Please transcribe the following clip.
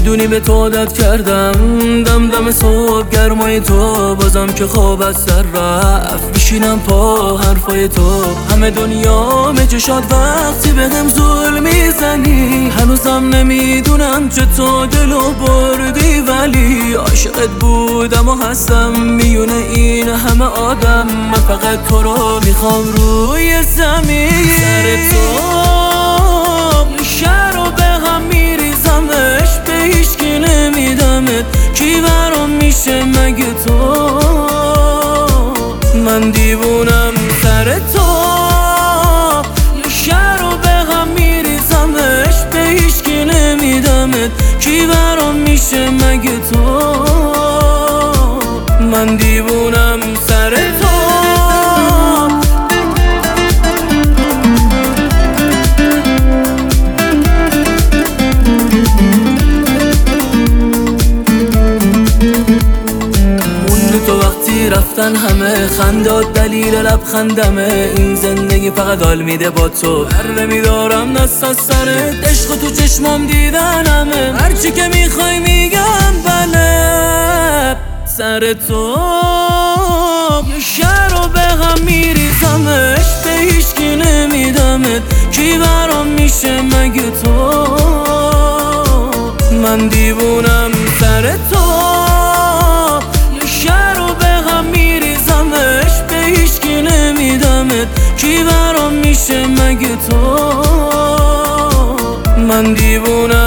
میدونی به تو عادت کردم، دم دم صبح گرمای تو، بازم که خواب از سر رفت میشینم پا حرفای تو. همه دنیا چشات وقتی بهم زل میزنی، هنوزم نمیدونم چطور دلو بردی، ولی عاشقت بودم و هستم میونه این همه آدم. من فقط تو رو میخوام روی زمین. سر تو شهر رو به هم میریزمش، به هیچکی نمیدمت، کی برام میشه مگه تو؟ من دیوونم سر تو، شهر رو به هم میریزمش، به هیچکی نمیدمت، کی برام میشه مگه تو؟ من دیوونم سر تو. تو وقتی رفتن همه خنداد، دلیل لبخندمه، این زندگی فقط حال میده با تو، بر نمیدارم دست از سرت، عشق تو چشمام دیدن همه، هرچی که میخوای میگم بله. سر تو شهر رو به هم میریزمش، به هیچکی نمیدمت، کی برام میشه مگه تو؟ من دیوونم سر تو، کی برام میشه مگه تو؟ من دیوونم.